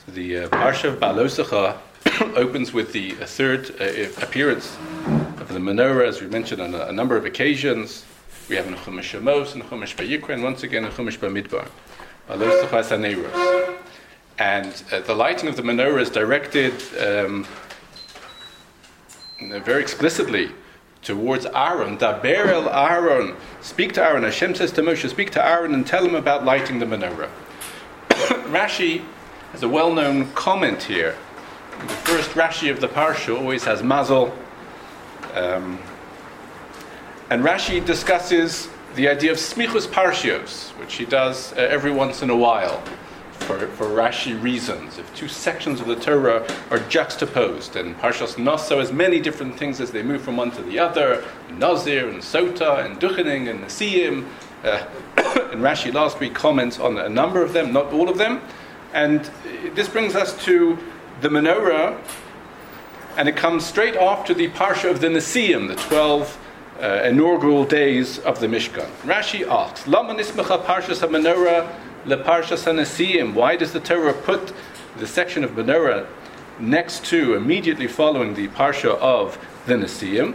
The Parsha of Ba'alosecha opens with the third appearance of the menorah, as we mentioned on a number of occasions. We have in Chumash Shemos and Chumash Vayikra, and once again in Chumash Bamidbar. Ba'alosecha Saneros. And the lighting of the menorah is directed very explicitly towards Aaron. Daber el Aaron. Speak to Aaron. Hashem says to Moshe, speak to Aaron and tell him about lighting the menorah. Rashi has a well-known comment here. The first Rashi of the Parsha always has Mazel. And Rashi discusses the idea of Smichus Parshios, which he does every once in a while for Rashi reasons. If two sections of the Torah are juxtaposed, and Parshas Naso has many different things as they move from one to the other, Nazir and Sota and Duchening and Nesiim, and Rashi last week comments on a number of them, not all of them. And this brings us to the menorah, and it comes straight after the Parsha of the Nesiim, the 12 inaugural days of the Mishkan. Rashi asks, Lama nismecha Parshas HaMenorah leParshas HaNesiim? Why does the Torah put the section of menorah next to, immediately following the Parsha of the Nesiim?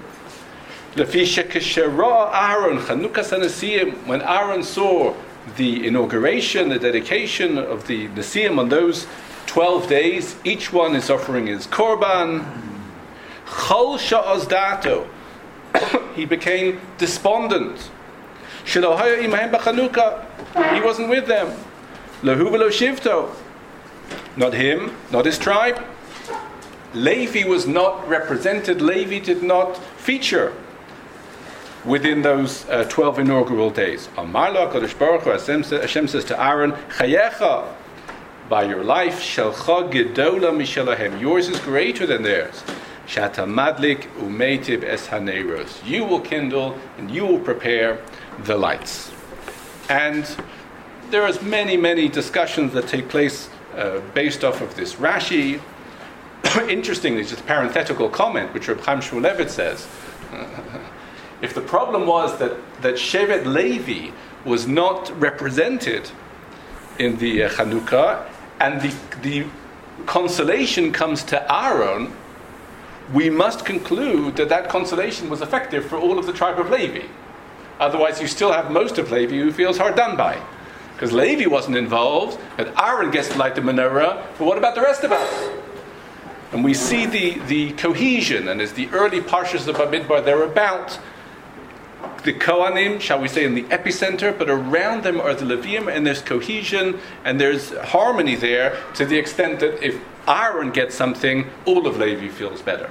When Aaron saw the inauguration, the dedication of the Nesiim on those 12 days, each one is offering his korban. Chol sha'az dato. He became despondent. He wasn't with them. Lahu v'lo shivto. Not him, not his tribe. Levi was not represented. Levi did not feature within those 12 inaugural days. Amar lo HaKadosh Baruch Hu, Hashem says to Aaron, Chayecha, by your life, Shelcha gedola mishalahem, yours is greater than theirs. Shata madlik umeitiv es haneros, you will kindle and you will prepare the lights. And there is many discussions that take place based off of this Rashi. Interestingly, just a parenthetical comment, which Reb Chaim Shmulevitz says, if the problem was that Shevet Levi was not represented in the Chanukah, and the consolation comes to Aaron, we must conclude that consolation was effective for all of the tribe of Levi. Otherwise, you still have most of Levi who feels hard done by. Because Levi wasn't involved, and Aaron gets to light the menorah, but what about the rest of us? And we see the cohesion, and as the early Parshas of Bamidbar, they're about the Kohanim, shall we say, in the epicenter, but around them are the Leviim, and there's cohesion, and there's harmony there, to the extent that if Aaron gets something, all of Levi feels better.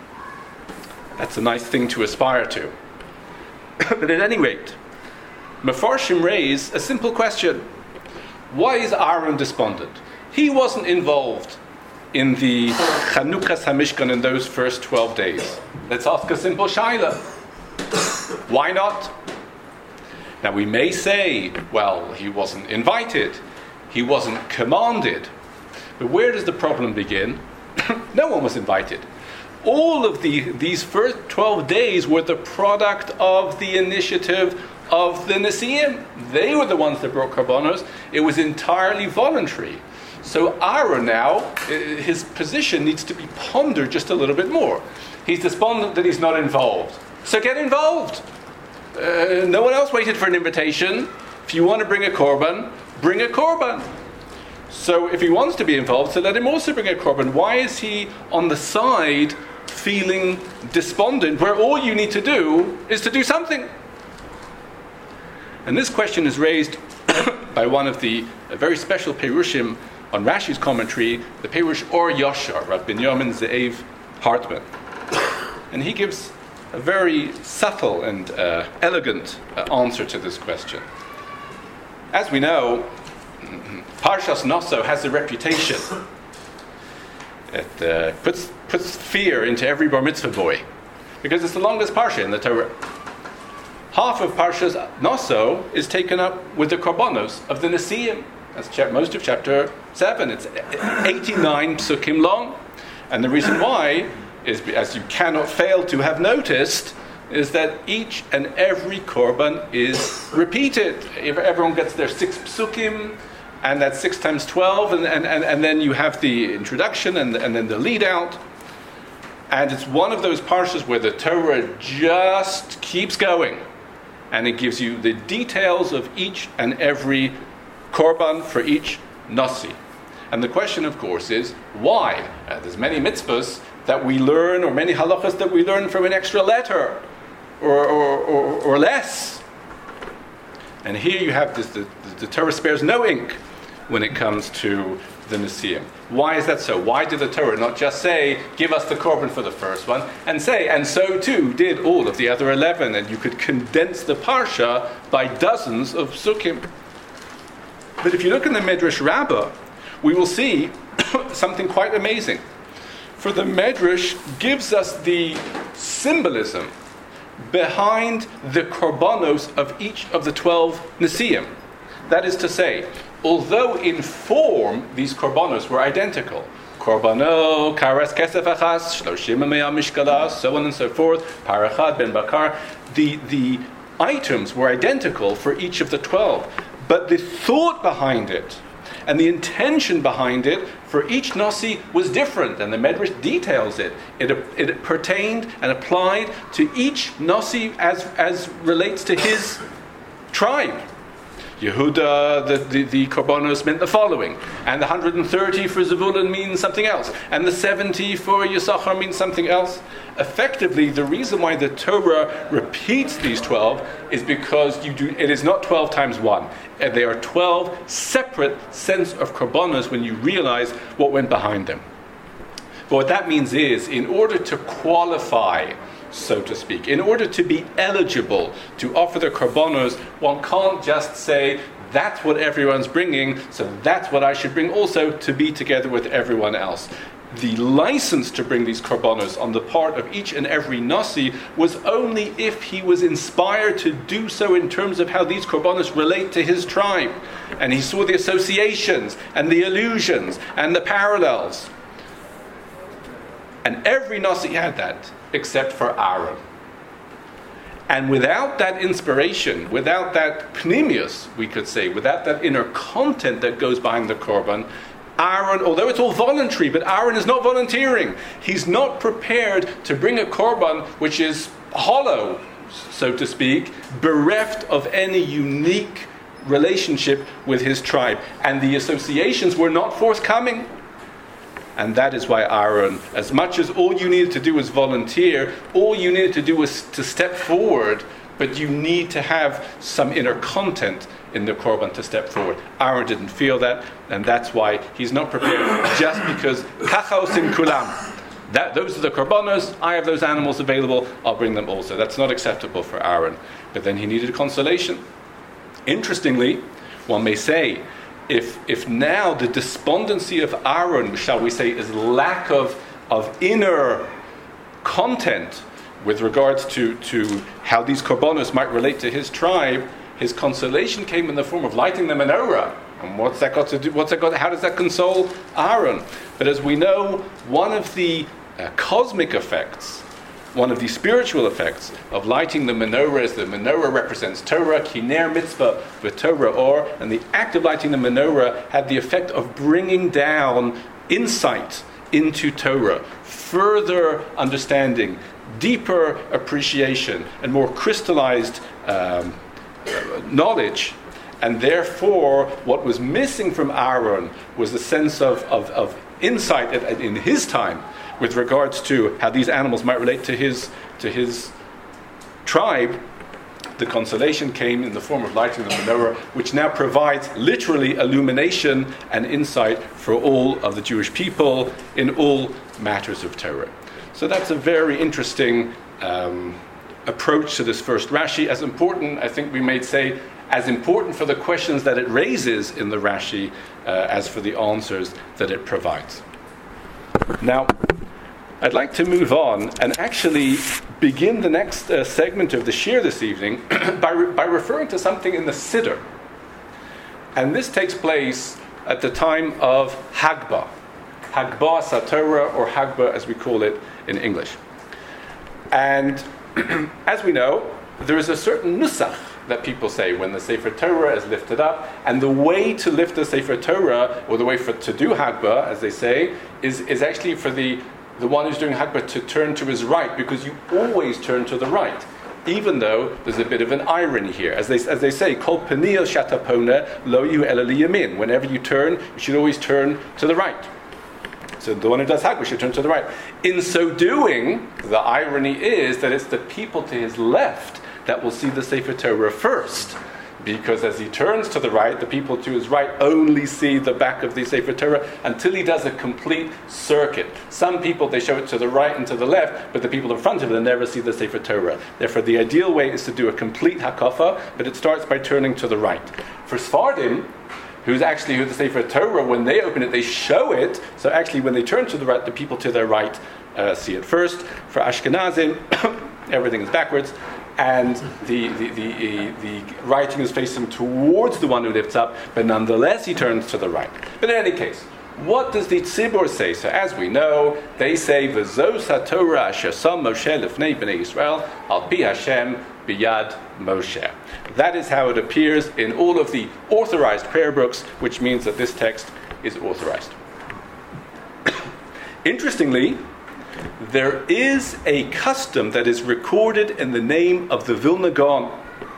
That's a nice thing to aspire to. But at any rate, Mefarshim raise a simple question. Why is Aaron despondent? He wasn't involved in the Chanukas HaMishkan in those first 12 days. Let's ask a simple shaila. Why not? Now we may say, well, he wasn't invited, he wasn't commanded. But where does the problem begin? No one was invited. All of these first 12 days were the product of the initiative of the Nesiim. They were the ones that brought korbanos. It was entirely voluntary. So Aaron now, his position needs to be pondered just a little bit more. He's despondent that he's not involved. So get involved. No one else waited for an invitation. If you want to bring a korban, bring a korban. So if he wants to be involved, so let him also bring a korban. Why is he on the side feeling despondent, where all you need to do is to do something? And this question is raised by one of the very special Perushim on Rashi's commentary, the Perush Or Yashar, Rav Binyamin Ze'ev Hartman. And he gives a very subtle and elegant answer to this question. As we know, Parshas Naso has a reputation. It puts fear into every bar mitzvah boy, because it's the longest parsha in the Torah. Half of Parshas Naso is taken up with the korbanos of the Nesiim. That's most of chapter 7. It's 89 psukim long. And the reason why is, as you cannot fail to have noticed, is that each and every korban is repeated. If everyone gets their 6 psukim, and that's 6 times 12, and then you have the introduction and then the lead out. And it's one of those parshas where the Torah just keeps going, and it gives you the details of each and every korban for each nasi. And the question, of course, is why? There's many mitzvahs that we learn, or many halachas that we learn from an extra letter, or less. And here you have this, the Torah spares no ink when it comes to the Nesiim. Why is that so? Why did the Torah not just say, give us the korban for the first one, and say, and so too did all of the other 11, and you could condense the parsha by dozens of psukim. But if you look in the Medrash Rabbah, we will see something quite amazing. For the Medrash gives us the symbolism behind the korbanos of each of the 12 Nesiim. That is to say, although in form these korbanos were identical, korbano, karas kesef achas, shloshim me'ah mishkalas, so on and so forth, parachad ben bakar, the items were identical for each of the 12, but the thought behind it and the intention behind it for each nasi was different, and the Medrash details it. It pertained and applied to each nasi as relates to his tribe. Yehuda, the korbanos meant the following, and the 130 for Zevulun means something else, and the 70 for Yisachar means something else. Effectively, the reason why the Torah repeats these 12 is because it is not 12 times 1. They are 12 separate sets of korbanos when you realize what went behind them. But what that means is, in order to qualify, so to speak, in order to be eligible to offer the korbanos, one can't just say, that's what everyone's bringing, so that's what I should bring also to be together with everyone else. The license to bring these korbanos on the part of each and every nasi was only if he was inspired to do so in terms of how these korbanos relate to his tribe. And he saw the associations and the allusions and the parallels. And every nasi had that, except for Aaron. And without that inspiration, without that pnimius, we could say, without that inner content that goes behind the korban, Aaron, although it's all voluntary, but Aaron is not volunteering. He's not prepared to bring a korban which is hollow, so to speak, bereft of any unique relationship with his tribe. And the associations were not forthcoming. And that is why Aaron, as much as all you needed to do was volunteer, all you needed to do was to step forward, but you need to have some inner content in the korban to step forward. Aaron didn't feel that, and that's why he's not prepared, just because kachos in kulam. Those are the korbanos, I have those animals available, I'll bring them also. That's not acceptable for Aaron. But then he needed consolation. Interestingly, one may say, if now the despondency of Aaron, shall we say, is lack of inner content with regards to how these korbanos might relate to his tribe, his consolation came in the form of lighting the menorah. And what's that got to do? How does that console Aaron? But as we know, one of the cosmic effects, one of the spiritual effects of lighting the menorah is the menorah represents Torah, kiner mitzvah, v'torah or, and the act of lighting the menorah had the effect of bringing down insight into Torah, further understanding, deeper appreciation, and more crystallized knowledge. And therefore, what was missing from Aaron was the sense of insight in his time with regards to how these animals might relate to his tribe. The consolation came in the form of lighting the menorah, which now provides literally illumination and insight for all of the Jewish people in all matters of Torah. So that's a very interesting approach to this first Rashi. As important, I think we may say, as important for the questions that it raises in the Rashi as for the answers that it provides. Now, I'd like to move on and actually begin the next segment of the Shir this evening by referring to something in the Siddur. And this takes place at the time of Hagbah. Hagbah Satorah, or Hagbah as we call it in English. And as we know, there is a certain nusach that people say when the Sefer Torah is lifted up. And the way to lift the Sefer Torah, or the way to do Hagbah, as they say, is actually for the one who's doing Hagbah to turn to his right, because you always turn to the right. Even though there's a bit of an irony here. As they say, Kol Peniel Shatapona Lo Yu Ela Liyamin. Whenever you turn, you should always turn to the right. So the one who does Hagbah should turn to the right. In so doing, the irony is that it's the people to his left that will see the Sefer Torah first. Because as he turns to the right, the people to his right only see the back of the Sefer Torah until he does a complete circuit. Some people, they show it to the right and to the left, but the people in front of them never see the Sefer Torah. Therefore, the ideal way is to do a complete hakafa, but it starts by turning to the right. For Sfardim, who the Sefer Torah, when they open it, they show it. So actually, when they turn to the right, the people to their right see it first. For Ashkenazim, everything is backwards. And the writing is facing towards the one who lifts up, but nonetheless he turns to the right. But in any case, what does the Tzibur say? So as we know, they say, V'zos HaTorah asher sam Moshe lifnei b'nei Yisrael al pi Hashem biyad Moshe. That is how it appears in all of the authorized prayer books, which means that this text is authorized. Interestingly, there is a custom that is recorded in the name of the Vilna Gaon.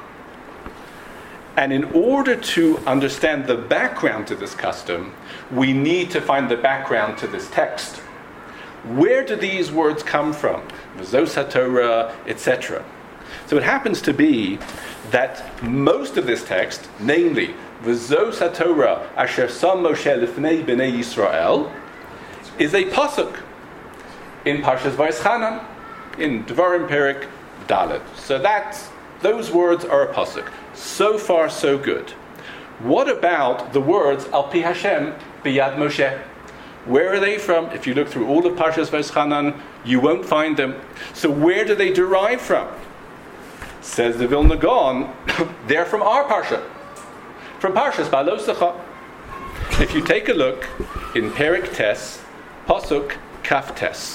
And in order to understand the background to this custom, we need to find the background to this text. Where do these words come from? V'zos HaTorah, etc. So it happens to be that most of this text, namely, V'zos HaTorah asher sam Moshe lifnei b'nei Yisrael, is a pasuk in Parshas Vayischanan, in Devarim Perek Dalet. So those words are a pasuk. So far, so good. What about the words Al Pi Hashem Biyad Moshe? Where are they from? If you look through all of Parshas Vayischanan, you won't find them. So where do they derive from? Says the Vilna Gaon, they're from our Parsha, from Parshas Ba'alosecha. If you take a look in Perek Tes, pasuk Kaf Tes.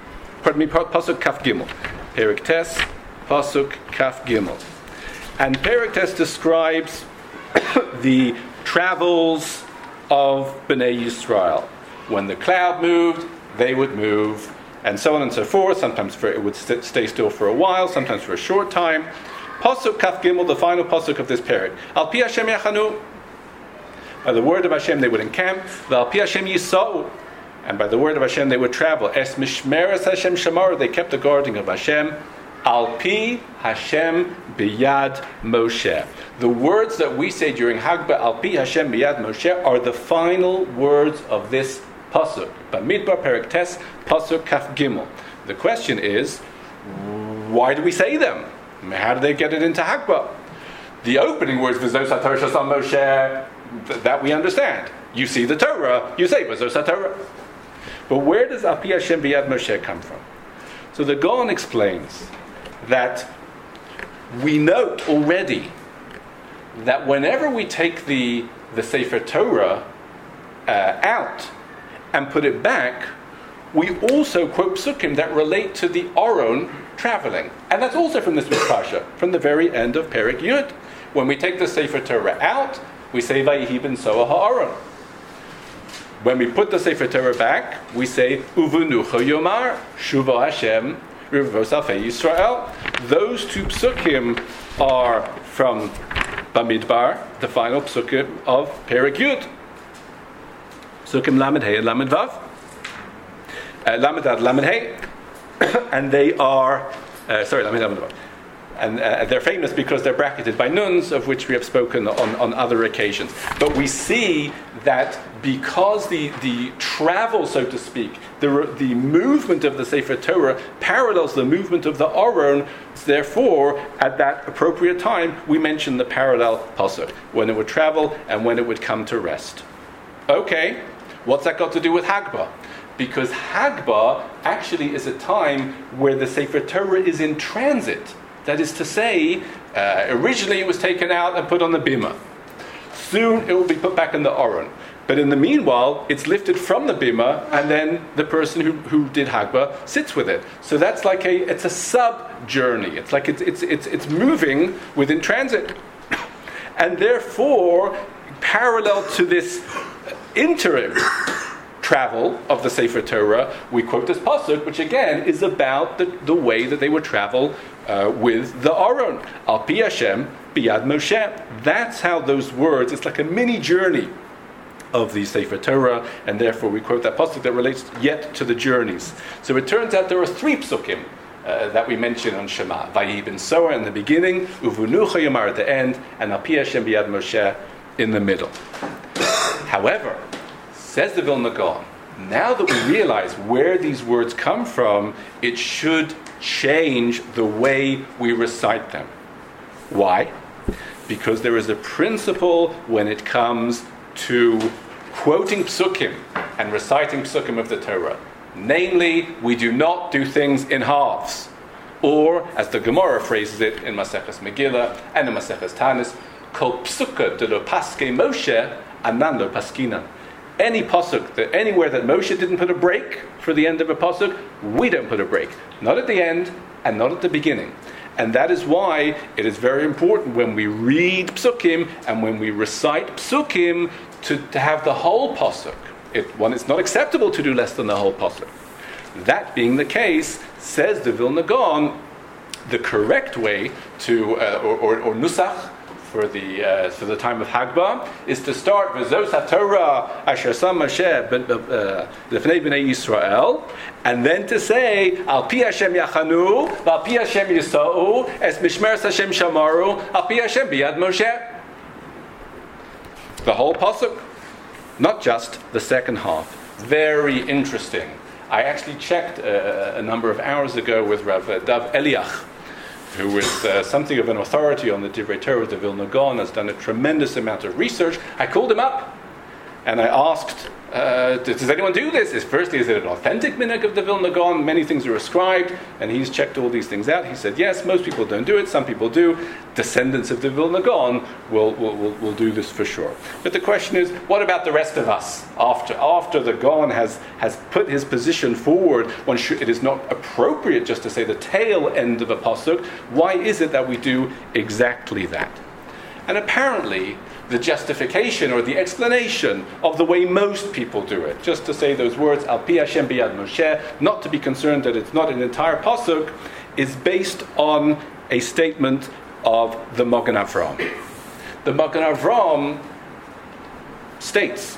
Pasuk Kaf Gimel. Perek Tes, Pasuk Kaf Gimel. And Perek Tes describes the travels of Bnei Yisrael. When the cloud moved, they would move, and so on and so forth. Sometimes it would stay still for a while, sometimes for a short time. Pasuk Kaf Gimel, the final pasuk of this Perek. Al Pi Hashem Yachanu. By the word of Hashem they would encamp. Al Pi Hashem Yisau. And by the word of Hashem they would travel. Es mishmeres Hashem shamar, they kept the guarding of Hashem. Al pi Hashem biyad Moshe. The words that we say during Hagbah, Al pi Hashem biyad Moshe, are the final words of this pasuk. Bamidbar Perek Tes, pasuk Kaf Gimel. The question is, why do we say them? How do they get it into Hagbah? The opening words, V'zos HaTorah shasam Moshe, that we understand. You see the Torah, you say V'zos HaTorah. But where does Al pi Hashem biyad Moshe come from? So the Gaon explains that we note already that whenever we take the Sefer Torah out and put it back, we also quote psukim that relate to the Aron traveling. And that's also from this Parsha, from the very end of Perek Yud. When we take the Sefer Torah out, we say Vayihi ben Soah ha'Aron. When we put the Sefer Torah back, we say Uvunucha Yomar Shuva Hashem Rivos Alfei Yisrael. Those two psukim are from Bamidbar, the final psukim of Perek Yud. Psukim Lamed Hey and Lamed Vav. Lamed Ad Lamed Hey. And they are, Lamed Vav. And they're famous because they're bracketed by nuns, of which we have spoken on other occasions. But we see that because the travel, so to speak, the movement of the Sefer Torah parallels the movement of the Aron, therefore, at that appropriate time, we mention the parallel pasuk, when it would travel and when it would come to rest. Okay, what's that got to do with Hagbah? Because Hagbah actually is a time where the Sefer Torah is in transit. That is to say, originally it was taken out and put on the bima. Soon it will be put back in the Aron. But in the meanwhile, it's lifted from the bima, and then the person who did Hagba sits with it. So that's like it's a sub-journey. It's like it's moving within transit. And therefore, parallel to this interim travel of the Sefer Torah, we quote this pasuk, which again is about the way that they would travel with the Aron. Al pi Hashem biyad Moshe. That's how those words, it's like a mini journey of the Sefer Torah, and therefore we quote that pasuk that relates yet to the journeys. So it turns out there are 3 psukim that we mention on Shema. Vayi ben Soa in the beginning, Uvunucha Yomar at the end, and Al pi Hashem biyad Moshe in the middle. However, says the Vilna Gaon, now that we realize where these words come from, it should change the way we recite them. Why? Because there is a principle when it comes to quoting psukim and reciting psukim of the Torah. Namely, we do not do things in halves. Or, as the Gemara phrases it in Maseches Megillah and in Maseches Tanis, Kol psuka de lo paske Moshe, anan lo paskinan. Any pasuk, anywhere that Moshe didn't put a break for the end of a pasuk, we don't put a break. Not at the end, and not at the beginning. And that is why it is very important when we read psukim and when we recite psukim to have the whole pasuk. It's not acceptable to do less than the whole pasuk. That being the case, says the Vilna Gaon, the correct way to, or nusach, for the time of Hagbah, is to start V'zos HaTorah Asher Sam Moshe Lefnei Bnei Yisrael, and then to say Al Pi Hashem Yachanu, Al Pi Hashem Yisa'u, Es Mishmeres Hashem Shamaru, Al Pi Hashem Biyad Moshe. The whole pasuk, not just the second half. Very interesting. I actually checked a number of hours ago with Rav Dav Eliach, who is something of an authority on the Divrei Torah of the Vilna Gaon, has done a tremendous amount of research. I called him up and I asked, does anyone do this? Firstly, is it an authentic minhag of the Vilna Gaon? Many things are ascribed, and he's checked all these things out. He said, yes, most people don't do it, some people do. Descendants of the Vilna Gaon will do this for sure. But the question is, what about the rest of us? After the Gaon has put his position forward, it is not appropriate just to say the tail end of a pasuk. Why is it that we do exactly that? And apparently, the justification or the explanation of the way most people do it, just to say those words, Al Pi Hashem Biyad Moshe, not to be concerned that it's not an entire pasuk, is based on a statement of the Magen Avraham. The Magen Avraham states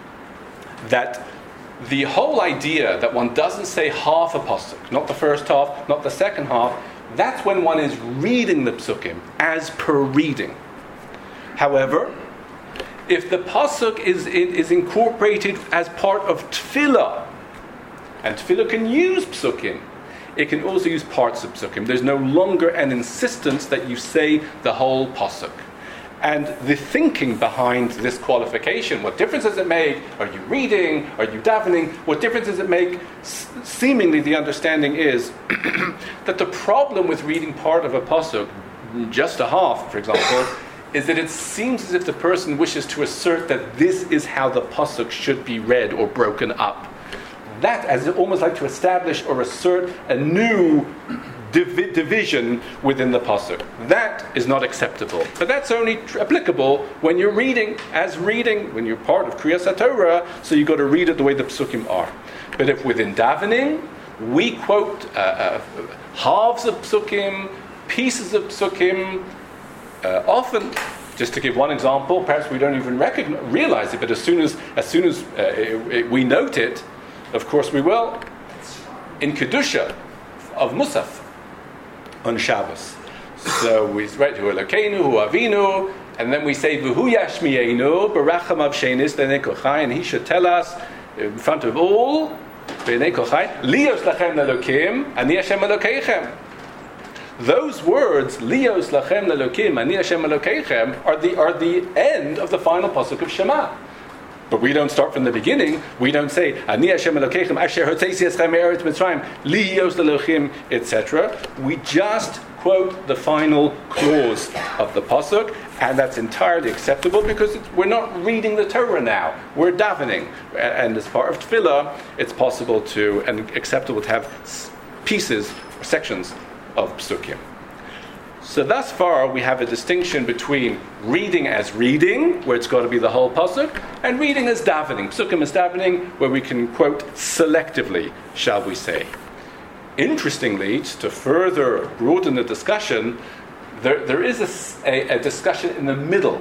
that the whole idea that one doesn't say half a pasuk, not the first half, not the second half, that's when one is reading the psukim as per reading. However, if the pasuk is incorporated as part of tefillah, and tefillah can use psukim, it can also use parts of psukim. There's no longer an insistence that you say the whole pasuk. And the thinking behind this qualification, what difference does it make? Are you reading? Are you davening? What difference does it make? Seemingly the understanding is that the problem with reading part of a pasuk, just a half, for example, is that it seems as if the person wishes to assert that this is how the pasuk should be read or broken up. That, as almost like to establish or assert a new division within the pasuk. That is not acceptable. But that's only applicable when you're reading, when you're part of Kriyas HaTorah, so you've got to read it the way the psukim are. But if within davening, we quote halves of psukim, pieces of psukim, often, just to give one example, perhaps we don't even realize it, but as soon as we note it, of course we will. In Kedusha of Musaf on Shabbos, so we write Hu Elokeinu, Hu Avinu, and then we say V'hu Yashmienu Baracham Av Shenis B'nei Kochai, and he should tell us in front of all B'nei Kochai, Lios Lachem Elokim, Ani Hashem Elokeichem. Those words, Lios Lachem Elokim, Ani Hashem Elokeichem, are the end of the final pasuk of Shema. But we don't start from the beginning. We don't say Ani Hashem Elokeichem Asher Hotzei Eschem Me'eretz Mitzrayim Lios Elohim, etc. We just quote the final clause of the pasuk, and that's entirely acceptable because we're not reading the Torah now. We're davening, and as part of tefillah, it's possible to and acceptable to have pieces or sections of psukim. So thus far, we have a distinction between reading as reading, where it's got to be the whole pasuk, and reading as davening, psukim as davening, where we can quote selectively, shall we say. Interestingly, to further broaden the discussion, there is a discussion in the middle.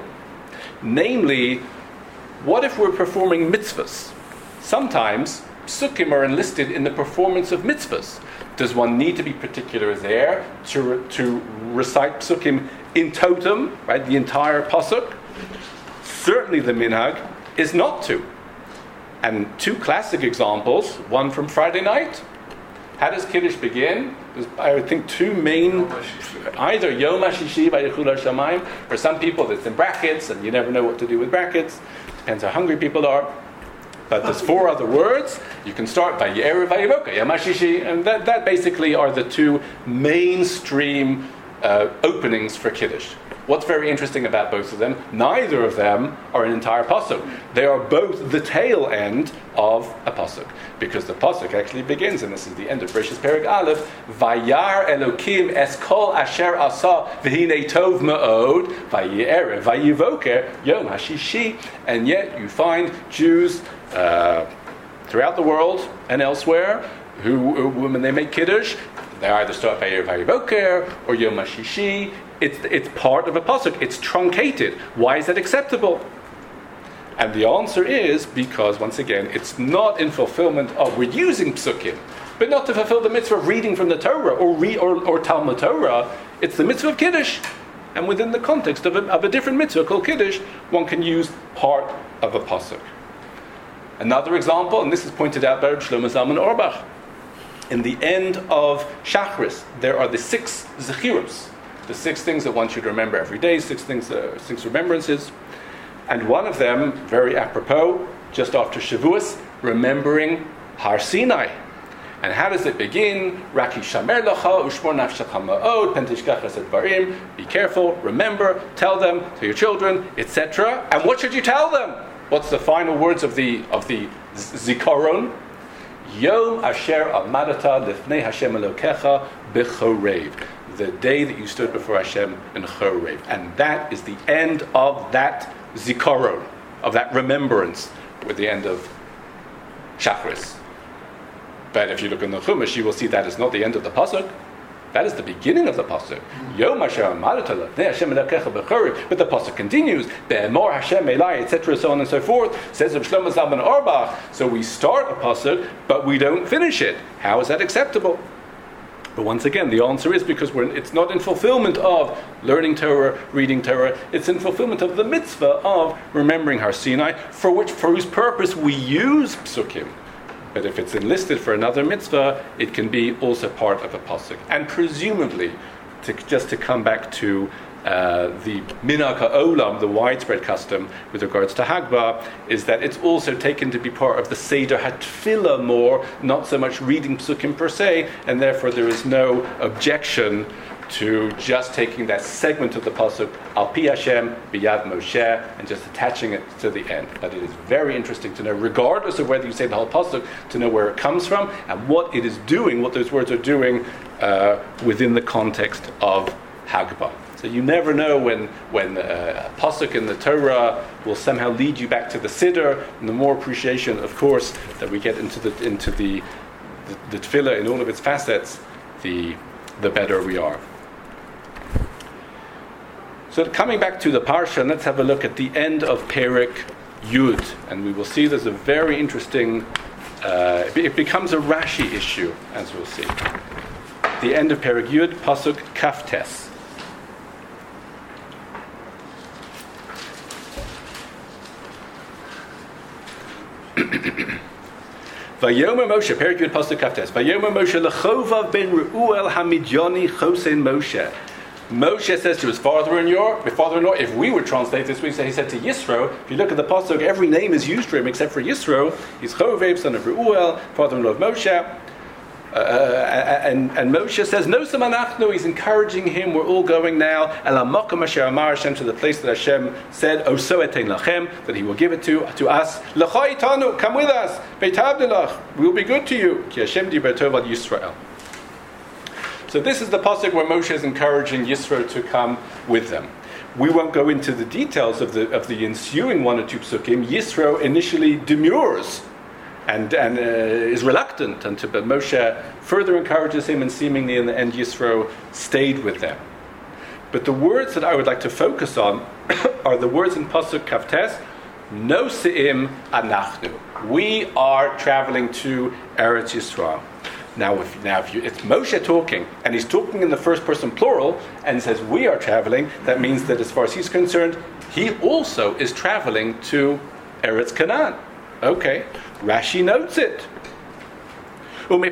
Namely, what if we're performing mitzvahs? Sometimes psukim are enlisted in the performance of mitzvahs. Does one need to be particular there to recite psukim in totem, right, the entire pasuk? Certainly the minhag is not to. And two classic examples, one from Friday night. How does Kiddush begin? There's, I would think, two main, either Yom HaShishi Vayichul HaShamayim. For some people it's in brackets, and you never know what to do with brackets. Depends how hungry people are. But there's four other words. You can start by Ye'erev Vayivoka, Yom HaShishi, and that basically are the two mainstream openings for Kiddush. What's very interesting about both of them, neither of them are an entire pasuk. They are both the tail end of a pasuk. Because the pasuk actually begins, and this is the end of Bereshis Perek Aleph, Vayar Elokim es kol asher asa v'hinei tov ma'od vaye'erev vayivoker yom hashishi. And yet you find Jews throughout the world and elsewhere who when they make Kiddush, they either start by Vayivoker or Yom HaShishi. It's part of a pasuk. It's truncated. Why is that acceptable? And the answer is because, once again, it's not in fulfillment of, we're using psukim, but not to fulfill the mitzvah of reading from the Torah or Talmud Torah. It's the mitzvah of Kiddush. And within the context of a different mitzvah called Kiddush, one can use part of a pasuk. Another example, and this is pointed out by Shlomo Zalman Auerbach. In the end of Shachris, there are the 6 zechiros, the 6 things that one should remember every day, 6 remembrances. And one of them, very apropos, just after Shavuos, remembering Har Sinai. And how does it begin? Raki shamer lacha ushmor nafshecha ma'od pentishkach esed barim. Be careful, remember, tell them to your children, etc. And what should you tell them? What's the final words of the zikaron? Yom asher amadata lifnei Hashem Elokecha b'chorev. The day that you stood before Hashem in Chorev. And that is the end of that zikaron, of that remembrance, with the end of Shachris. But if you look in the Chumash, you will see that is not the end of the pasuk. That is the beginning of the pasuk. Yom asher amadata lifnei Hashem Elokecha b'chorev. But the pasuk continues, be'emor Hashem elai, etc., so on and so forth. Says Rav Shlomo Zalman Auerbach. So we start a pasuk, but we don't finish it. How is that acceptable? But once again, the answer is because it's not in fulfillment of learning Torah, reading Torah. It's in fulfillment of the mitzvah of remembering Har Sinai, for whose purpose we use psukim. But if it's enlisted for another mitzvah, it can be also part of a pasuk. And presumably, to come back to the minhag ha'olam, the widespread custom with regards to Hagbah, is that it's also taken to be part of the Seder HaTfilah more, not so much reading psukim per se, and therefore there is no objection to just taking that segment of the pasuk, Al Pi Hashem B'Yad Moshe, and just attaching it to the end. But it is very interesting to know, regardless of whether you say the whole pasuk, to know where it comes from and what it is doing, what those words are doing within the context of Hagbah. So you never know when a pasuk in the Torah will somehow lead you back to the Siddur, and the more appreciation, of course, that we get into the Tefillah in all of its facets, the better we are. So coming back to the Parsha, let's have a look at the end of Perek Yud, and we will see there's a very interesting, it becomes a Rashi issue, as we'll see. The end of Perek Yud, Pasuk Kaftes. Vayomer Moshe, Perek Yud Pasuk Kaftes. Vayomer Moshe lechovav ben Reuel Hamidyani chosen Moshe. Moshe says to his father-in-law, if we would translate this, we say he said to Yisro. If you look at the pasuk, every name is used for him except for Yisro. He's Chovev, son of Reuel, father-in-law of Moshe. And Moshe says, no samanachnu, he's encouraging him, we're all going now, Ela makom asher amar Hashem, to the place that Hashem said, Oso etein lachem, that he will give it to us. L'cha itanu, come with us, Beit Abdullah, we will be good to you. Ki Hashem diber tov al Yisrael. So this is the pasuk where Moshe is encouraging Yisro to come with them. We won't go into the details of the ensuing one or two psukim. Yisro initially demurs and is reluctant, but Moshe further encourages him, and seemingly in the end Yisro stayed with them. But the words that I would like to focus on are the words in pasuk Kaftes, Noseim anachnu. We are traveling to Eretz Yisrael. Now, if it's Moshe talking, and he's talking in the first person plural, and says we are traveling, that means that as far as he's concerned, he also is traveling to Eretz Canaan. Okay, Rashi notes it. Why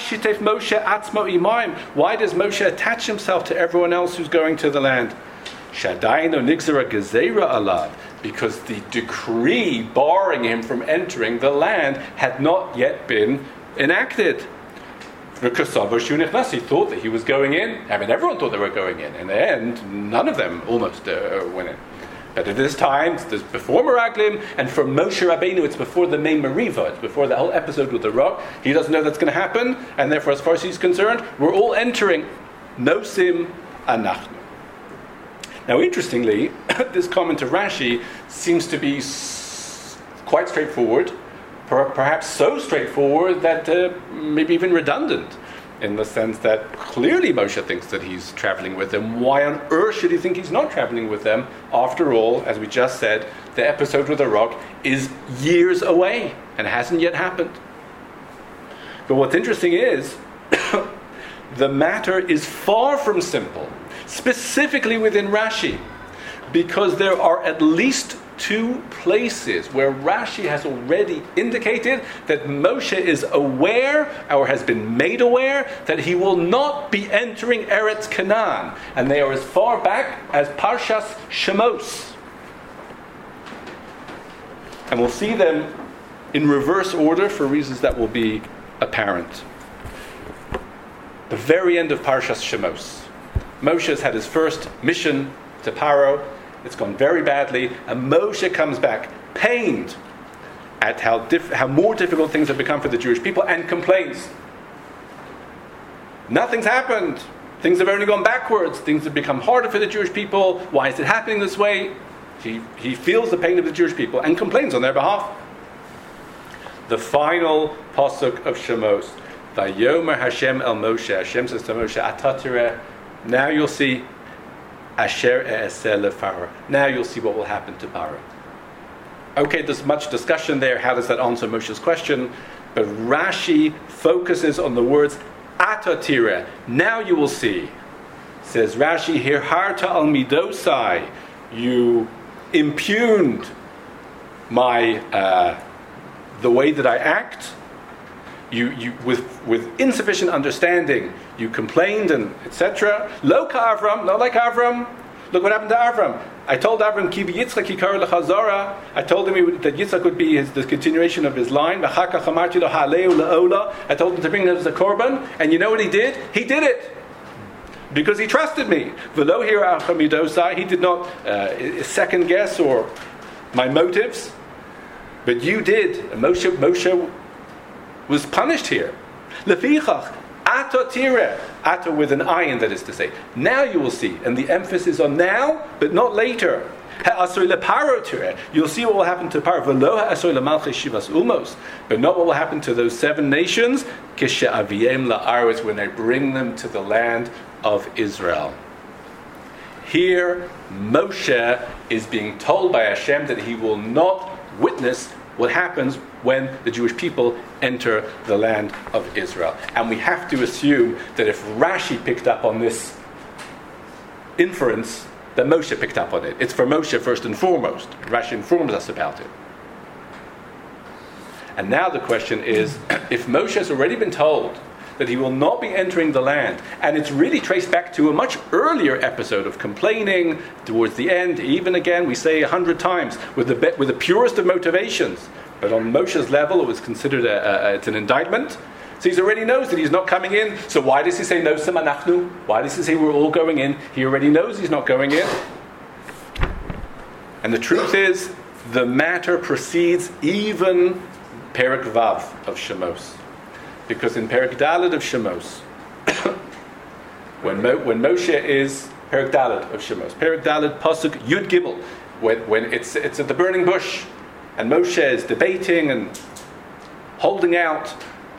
does Moshe attach himself to everyone else who's going to the land? Because the decree barring him from entering the land had not yet been enacted. He thought that he was going in. I mean, everyone thought they were going in. In the end, none of them almost went in. But at this time, it's before Meraglim, and for Moshe Rabbeinu, it's before the main Meriva. It's before the whole episode with the rock. He doesn't know that's going to happen, and therefore, as far as he's concerned, we're all entering Nosim Anachnu. Now, interestingly, this comment of Rashi seems to be quite straightforward. Perhaps so straightforward that maybe even redundant, in the sense that clearly Moshe thinks that he's traveling with them. Why on earth should he think he's not traveling with them? After all, as we just said, the episode with the rock is years away and hasn't yet happened. But what's interesting is the matter is far from simple, specifically within Rashi, because there are at least two places where Rashi has already indicated that Moshe is aware, or has been made aware, that he will not be entering Eretz Canaan. And they are as far back as Parshas Shemos. And we'll see them in reverse order for reasons that will be apparent. The very end of Parshas Shemos. Moshe has had his first mission to Paro. It's gone very badly, and Moshe comes back pained at how more difficult things have become for the Jewish people, and complains. Nothing's happened. Things have only gone backwards. Things have become harder for the Jewish people. Why is it happening this way? He feels the pain of the Jewish people and complains on their behalf. The final pasuk of Shemos. Vayomer Hashem el Moshe. Hashem says to Moshe, Atatireh. Now you'll see. Asher e'eseh leParo. Now you'll see what will happen to Paro. Okay, there's much discussion there. How does that answer Moshe's question? But Rashi focuses on the words Atatireh. Now you will see. Says Rashi, Hirharta al midosai. You impugned my the way that I act. You with insufficient understanding, you complained and etc. Lo ka Avram, not like Avram. Look what happened to Avram. I told Avram, Ki v'Yitzchak yikar lechazara. I told him that Yitzchak would be the continuation of his line. V'chakach amarti lo ha'aleu la'ola. I told him to bring him as a korban, and you know what he did? He did it because he trusted me. V'lo hira achamidosai. He did not second guess or my motives, but you did. And Moshe was punished here. Lefichach, ato tire, ato with an ayin, that is to say. Now you will see, and the emphasis on now, but not later. Ha'asoi leParo tire. You'll see what will happen to Paro. V'lo ha'asoi lemalchei shivas umos, but not what will happen to those 7 nations. Kishe'aviem la'aretz, when they bring them to the land of Israel. Here, Moshe is being told by Hashem that he will not witness what happens when the Jewish people enter the land of Israel. And we have to assume that if Rashi picked up on this inference, that Moshe picked up on it. It's for Moshe first and foremost. Rashi informs us about it. And now the question is, if Moshe has already been told that he will not be entering the land, and it's really traced back to a much earlier episode of complaining towards the end, even again we say 100 times, with the purest of motivations, but on Moshe's level it was considered it's an indictment. So he already knows that he's not coming in. So why does he say no semanachnu? Why does he say we're all going in? He already knows he's not going in. And the truth is, the matter precedes even Perek Vav of Shemos. Because in Perek Dalet of Shemos, when Moshe is Perek Dalet of Shemos, Perek Dalet Pasuk Yud Gimel, when it's at the burning bush, and Moshe is debating and holding out.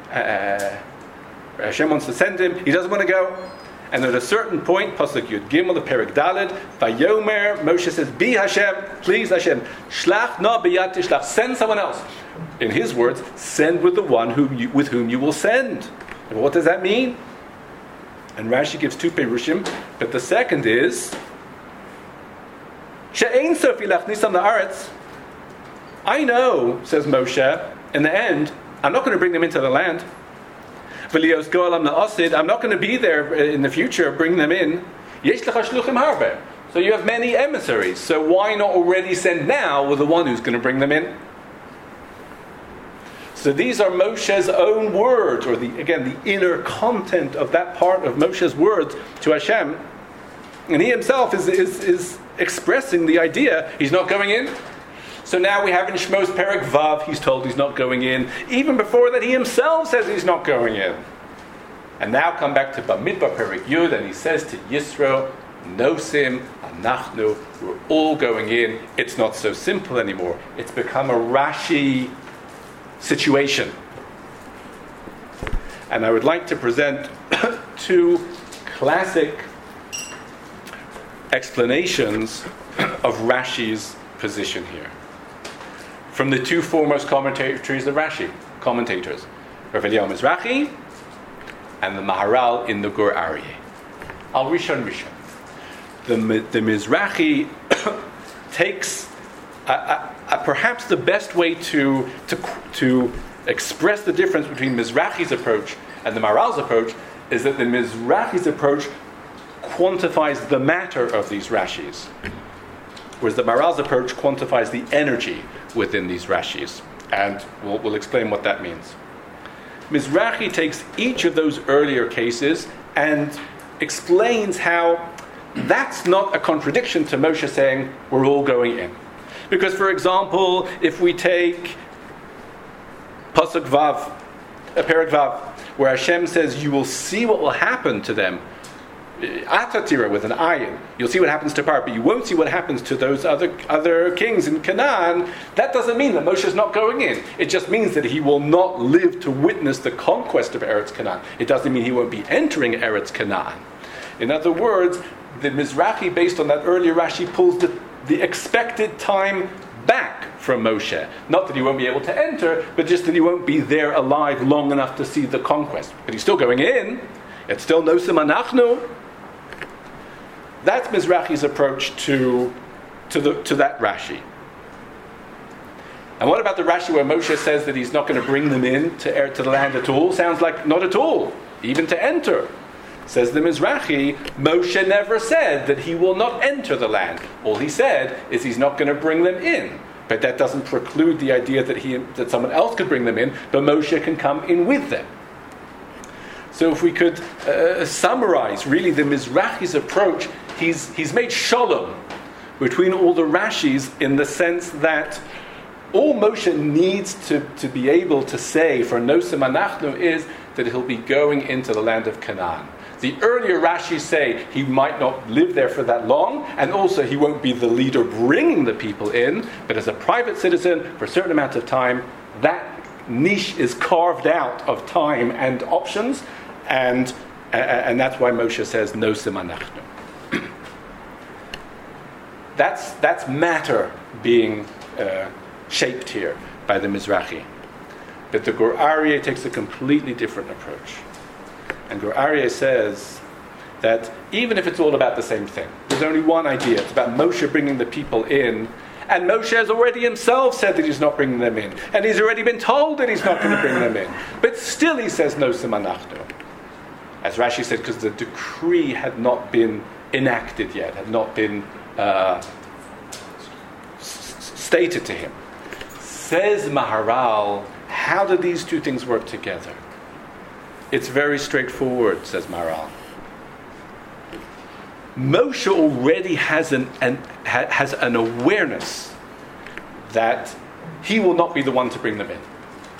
Hashem wants to send him. He doesn't want to go. And at a certain point, Pasuk Yud Gimel, the Perek Dalet, Vayomer, Moshe says, "Be Hashem, please Hashem, shlach na biyad tishlach, send someone else." In his words, send with the one with whom you will send. And what does that mean? And Rashi gives two perushim, but the second is, she'ein sofi lachnisam la'aretz. I know, says Moshe, in the end, I'm not going to bring them into the land. I'm not going to be there in the future, bring them in. So you have many emissaries. So why not already send now with the one who's going to bring them in? So these are Moshe's own words, or the inner content of that part of Moshe's words to Hashem. And he himself is expressing the idea he's not going in. So now we have in Shmos Perek Vav, he's told he's not going in. Even before that, he himself says he's not going in. And now come back to Bamidbar Perek Yud, and he says to Yisro, Nosim, Anachnu, we're all going in. It's not so simple anymore. It's become a Rashi situation. And I would like to present two classic explanations of Rashi's position here, from the two foremost commentators of Rashi, Rav Eliyahu Mizrahi and the Maharal in the Gur Aryeh. Al Rishon. The Mizrahi takes perhaps the best way to express the difference between Mizrahi's approach and the Maharal's approach is that the Mizrahi's approach quantifies the matter of these Rashis, whereas the Maharal's approach quantifies the energy within these Rashis. And we'll explain what that means. Mizrahi takes each of those earlier cases and explains how that's not a contradiction to Moshe saying, we're all going in. Because, for example, if we take Pasuk Vav, Perek Vav, where Hashem says, you will see what will happen to them, Atatira with an ayin, you'll see what happens to Paro, but you won't see what happens to those other kings in Canaan. That doesn't mean that Moshe is not going in. It just means that he will not live to witness the conquest of Eretz Canaan. It doesn't mean he won't be entering Eretz Canaan. In other words, the Mizrahi, based on that earlier Rashi, pulls the expected time back from Moshe. Not that he won't be able to enter, but just that he won't be there alive long enough to see the conquest. But he's still going in. It's still Nosim Anachnu. That's Mizrahi's approach to that Rashi. And what about the Rashi where Moshe says that he's not going to bring them in to the land at all? Sounds like not at all, even to enter. Says the Mizrahi, Moshe never said that he will not enter the land. All he said is he's not going to bring them in. But that doesn't preclude the idea that someone else could bring them in, but Moshe can come in with them. So if we could summarize really the Mizrahi's approach, he's made shalom between all the Rashis in the sense that all Moshe needs to be able to say for Nosim Anachnu is that he'll be going into the land of Canaan. The earlier Rashis say he might not live there for that long, and also he won't be the leader bringing the people in, but as a private citizen for a certain amount of time, that niche is carved out of time and options, and that's why Moshe says Nosim Anachnu. That's matter being shaped here by the Mizrahi. But the Gur Aryeh takes a completely different approach. And Gur Aryeh says that even if it's all about the same thing, there's only one idea. It's about Moshe bringing the people in. And Moshe has already himself said that he's not bringing them in. And he's already been told that he's not going to bring them in. But still he says Nosim Anachnu. As Rashi said, because the decree had not been enacted yet, had not been stated to him. Says Maharal, how do these two things work together? It's very straightforward, says Maharal. Moshe already has an awareness that he will not be the one to bring them in.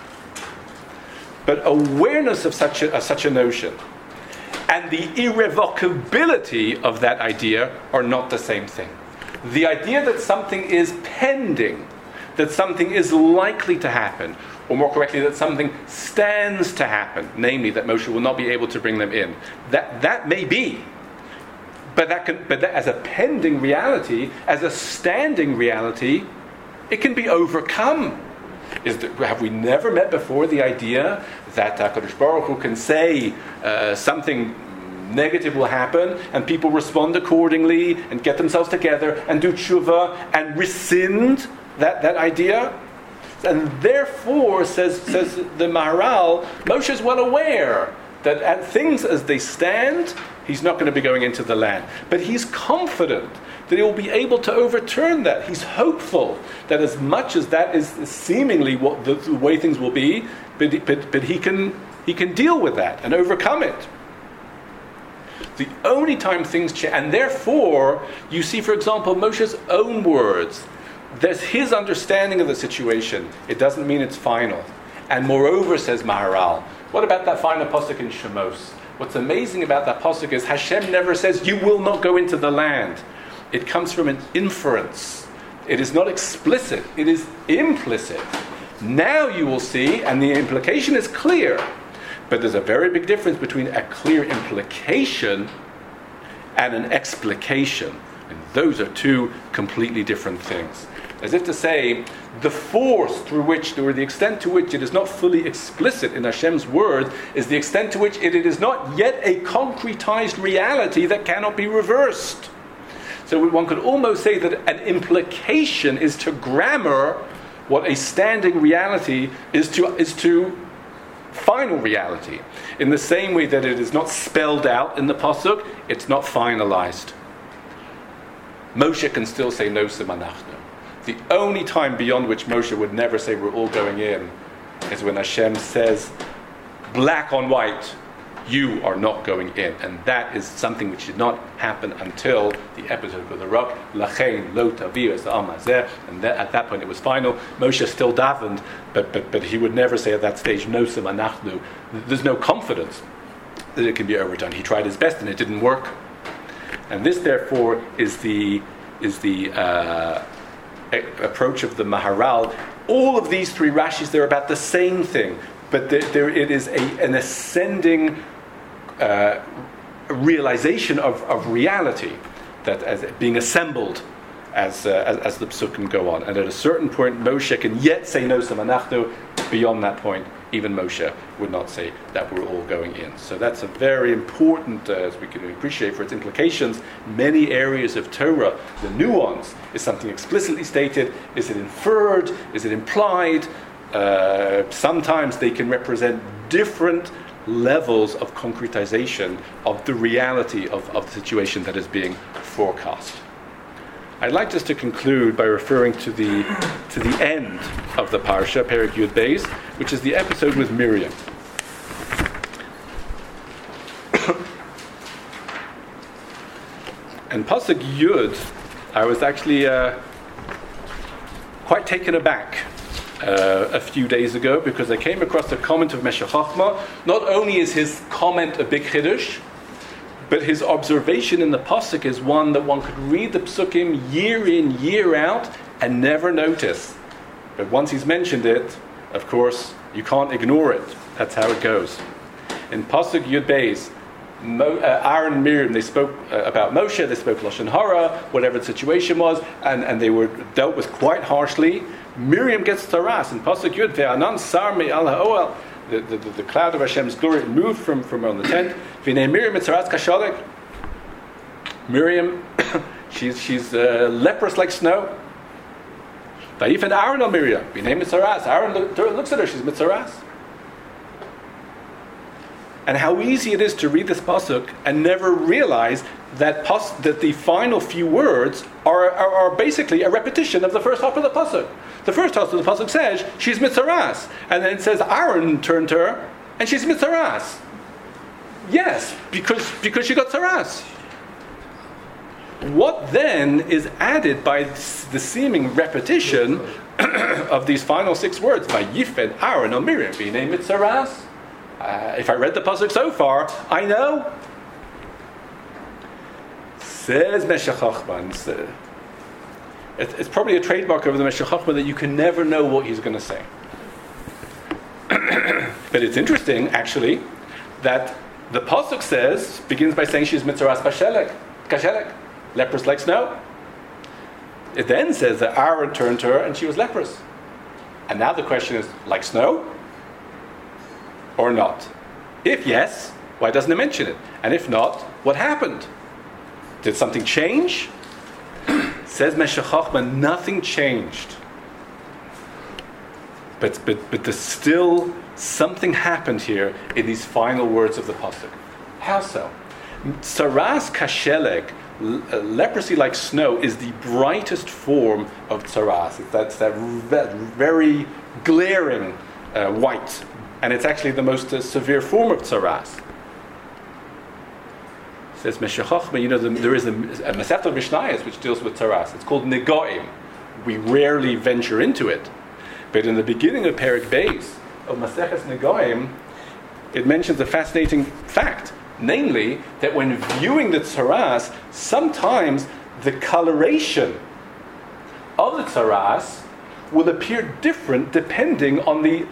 But awareness of such a notion and the irrevocability of that idea are not the same thing. The idea that something is pending, that something is likely to happen, or more correctly, that something stands to happen, namely that Moshe will not be able to bring them in, that may be. But that as a pending reality, as a standing reality, it can be overcome. Have we never met before the idea that HaKadosh Baruch Hu can say something negative will happen, and people respond accordingly, and get themselves together, and do tshuva, and rescind that idea? And therefore, says the Maharal, Moshe is well aware that at things as they stand, he's not going to be going into the land. But he's confident that he will be able to overturn that. He's hopeful that as much as that is seemingly what the way things will be, but he can deal with that and overcome it. The only time things change, and therefore, you see, for example, Moshe's own words. There's his understanding of the situation. It doesn't mean it's final. And moreover, says Maharal, what about that final pasuk in Shemos? What's amazing about that pasuk is Hashem never says, you will not go into the land. It comes from an inference. It is not explicit. It is implicit. Now you will see, and the implication is clear. But there's a very big difference between a clear implication and an explication. And those are two completely different things. As if to say, the force through which, or the extent to which it is not fully explicit in Hashem's word, is the extent to which it is not yet a concretized reality that cannot be reversed. So one could almost say that an implication is to grammar what a standing reality is to final reality. In the same way that it is not spelled out in the pasuk, it's not finalized. Moshe can still say no semanachnu. The only time beyond which Moshe would never say we're all going in is when Hashem says, black on white, you are not going in. And that is something which did not happen until the episode of the rock. Lachein lo taviu es ha'am hazeh. And at that point it was final. Moshe still davened, but he would never say at that stage, no semanachnu. There's no confidence that it can be overturned. He tried his best and it didn't work. And this, therefore, is the approach of the Maharal. All of these three Rashis, they're about the same thing, but it is an ascending realization of reality that as being assembled as the Psukim go on. And at a certain point, Moshe can yet say no semanachnu. Beyond that point, even Moshe would not say that we're all going in. So that's a very important, as we can appreciate for its implications, many areas of Torah. The nuance is something explicitly stated. Is it inferred? Is it implied? Sometimes they can represent different levels of concretization of the reality of the situation that is being forecast. I'd like just to conclude by referring to the end of the Parsha, Perek Yud Beis, which is the episode with Miriam. And Pasuk Yud, I was actually quite taken aback a few days ago, because I came across a comment of Meshech Chochmah. Not only is his comment a big chiddush, but his observation in the pasuk is one that one could read the psukim year in, year out, and never notice. But once he's mentioned it, of course, you can't ignore it. That's how it goes. In pasuk Yud Beis, Aaron and Miriam, they spoke about Moshe, they spoke Lashon Hara, whatever the situation was, and they were dealt with quite harshly. Miriam gets taras in pasuk Yud, Ve'anan sar me'al ha'oel. The cloud of Hashem's glory moved from on the tent. Miriam Miriam, she's leprous like snow. Vayifan Aaron al Miriam. Aaron looks at her. She's mitzaras. And how easy it is to read this pasuk and never realize that the final few words are basically a repetition of the first half of the pasuk. The first half of the pasuk says she's mitzaras, and then it says Aaron turned to her and she's mitzaras. Yes, because you got tzaras. What then is added by the seeming repetition of these final 6 words? Vayifed Aaron or Miriam b'nei mitzaras. If I read the pasuk so far, I know. Says Meshech Chochmah. It's probably a trademark of the Meshech Chochmah that you can never know what he's going to say. But it's interesting, actually, that the pasuk begins by saying she's mitzaras kashelek, leprous like snow. It then says that Aaron turned to her and she was leprous. And now the question is, like snow or not? If yes, why doesn't it mention it? And if not, what happened? Did something change? Says Meshech Chochmah, nothing changed. But there's still something happened here in these final words of the pasuk. How so? Tzaras kashelek, leprosy like snow, is the brightest form of tzaras. That's that very glaring white, and it's actually the most severe form of tzaras. Says Meshech Chochmah, there is a Masechta Mishnayos which deals with tzaras. It's called Negoim. We rarely venture into it. But in the beginning of Perek Beis of Maseches Negoim, it mentions a fascinating fact. Namely, that when viewing the tzaras, sometimes the coloration of the tzaras will appear different depending on the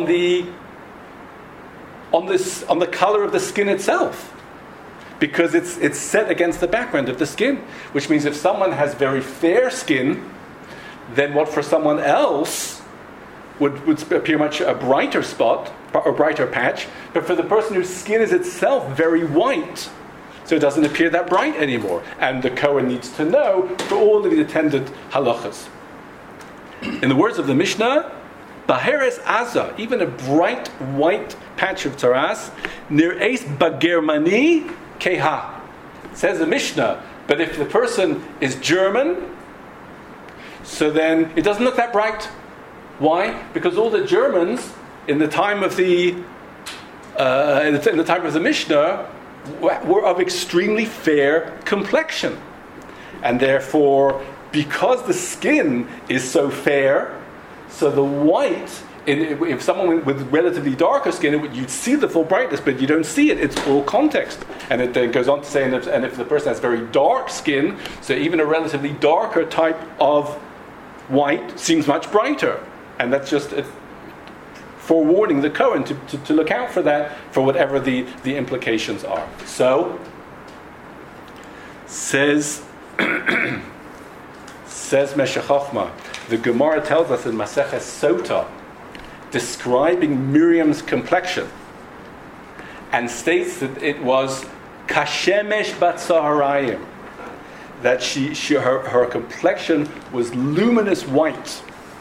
color of the skin itself. Because it's set against the background of the skin, which means if someone has very fair skin, then what for someone else would appear much a brighter spot or brighter patch, but for the person whose skin is itself very white, so it doesn't appear that bright anymore. And the Kohen needs to know for all of the attendant halachas. In the words of the Mishnah, Baheres Aza, even a bright white patch of tzaras, Nir'es Bagermani Keha. Says the Mishnah, but if the person is German, so then it doesn't look that bright. Why? Because all the Germans in the time of the Mishnah were of extremely fair complexion, and therefore, because the skin is so fair, so the white. If someone with relatively darker skin, you'd see the full brightness, but you don't see it. It's all context. And it then goes on to say, and if the person has very dark skin, so even a relatively darker type of white seems much brighter. And that's just forewarning the Kohen to look out for that, for whatever the implications are. So, says Meshech Chochmah, the Gemara tells us in Maseches Sota, describing Miriam's complexion, and states that it was kashemesh batzaharayim, that her complexion was luminous white,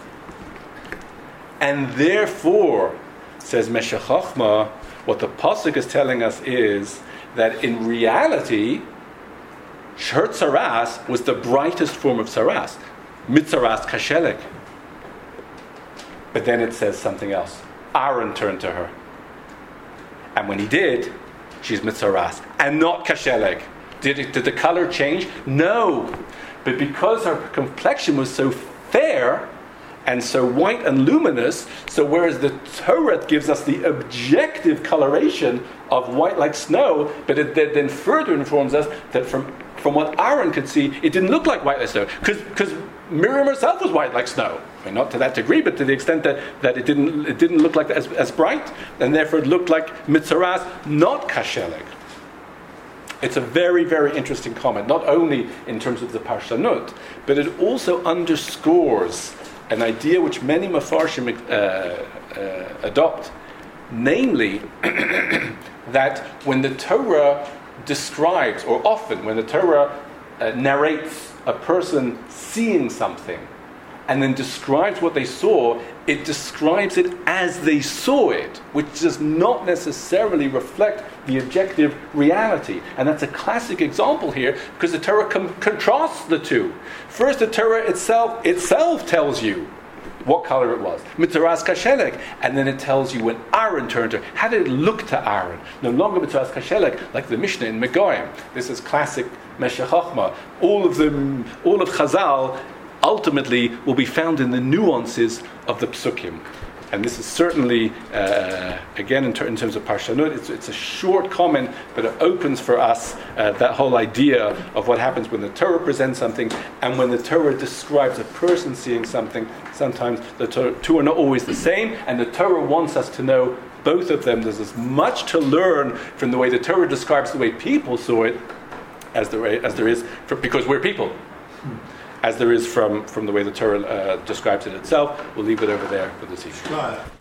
and therefore, says Meshech Chochmah, what the pasuk is telling us is that in reality, her tzaras was the brightest form of tzaras, mitzaras kashelek. But then it says something else. Aaron turned to her. And when he did, she's mitzaras. And not kashelek. Did the color change? No. But because her complexion was so fair and so white and luminous, so whereas the Torah gives us the objective coloration of white like snow, but it then further informs us that from what Aaron could see, it didn't look like white like snow. Because Miriam herself was white like snow. I mean, not to that degree, but to the extent that it didn't look like as bright, and therefore it looked like mitzaras, not kashelek. It's a very, very interesting comment, not only in terms of the Parshanut, but it also underscores an idea which many Mefarshim adopt, namely that when the Torah describes, or often when the Torah narrates a person seeing something and then describes what they saw, it describes it as they saw it, which does not necessarily reflect the objective reality. And that's a classic example here, because the Torah contrasts the two. First, the Torah itself tells you what color it was. Mitzaras kashelek. And then it tells you when Aaron turned to her. How did it look to Aaron? No longer mitzaras kashelek, like the Mishnah in Megoyim. This is classic Meshech Chochmah. All of Chazal ultimately will be found in the nuances of the psukim. And this is certainly, again, in terms of Parshanut, it's a short comment, but it opens for us that whole idea of what happens when the Torah presents something and when the Torah describes a person seeing something. Sometimes the two are not always the same, and the Torah wants us to know both of them. There's as much to learn from the way the Torah describes the way people saw it as there is, because we're people. As there is from the way the Torah describes it itself. We'll leave it over there for this evening.